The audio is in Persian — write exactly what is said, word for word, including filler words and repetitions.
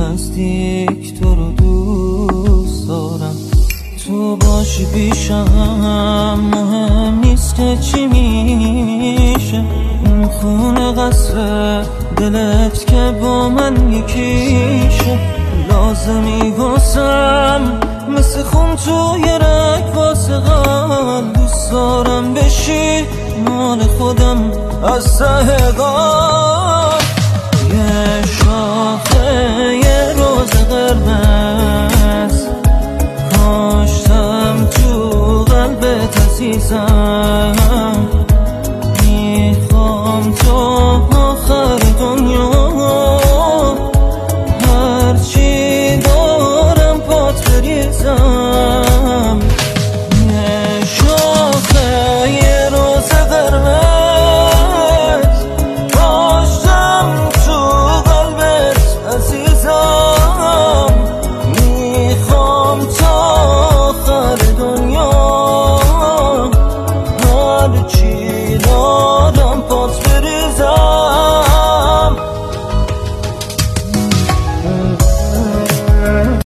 نزدیک تو رو دوست دارم. تو باشی پیشم مهم نیست که چی میشه. اون خونه قصر دلت که با من یکیشه. لازمی واسم مثل خون توی رگ واسه قلب. دوست دارم بشی مال خودم از ته قلب. یه شاخه یه روز قرمز کاشتم تو قلبت عزیزم. میخوام تو آخر دنیا هرچی دارم پات بریزم. یه شاخه یه روز قرمز کاشتم تو قلبت عزیزم. میخوام تا آخر دنیا